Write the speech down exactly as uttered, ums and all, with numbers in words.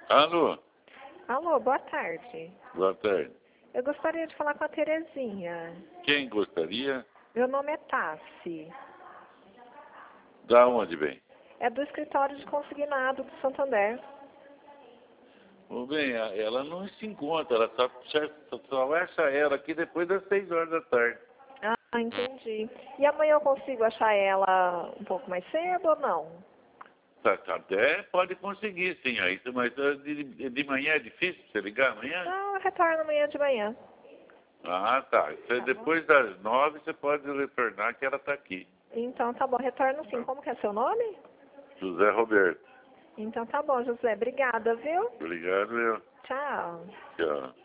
Alô? Alô, boa tarde. Boa tarde. Eu gostaria de falar com a Terezinha. Quem gostaria? Meu nome é Tassi. Da onde vem? É do escritório de consignado do Santander. Bom, bem, a- ela não se encontra, ela só, só, só vai achar ela aqui depois das seis horas da tarde. Ah, entendi. E amanhã eu consigo achar ela um pouco mais cedo ou não? Tá, tá, até pode conseguir, sim, aí, mas ah, de, de manhã é difícil você ligar amanhã? Não, eu retorno amanhã de manhã. Ah, tá. Você, Tá bom. depois das nove você pode retornar que ela está aqui. Então tá bom, retorno sim. Como que é seu nome? José Roberto. Então tá bom, José. Obrigada, viu? Obrigado, eu. Tchau. Tchau.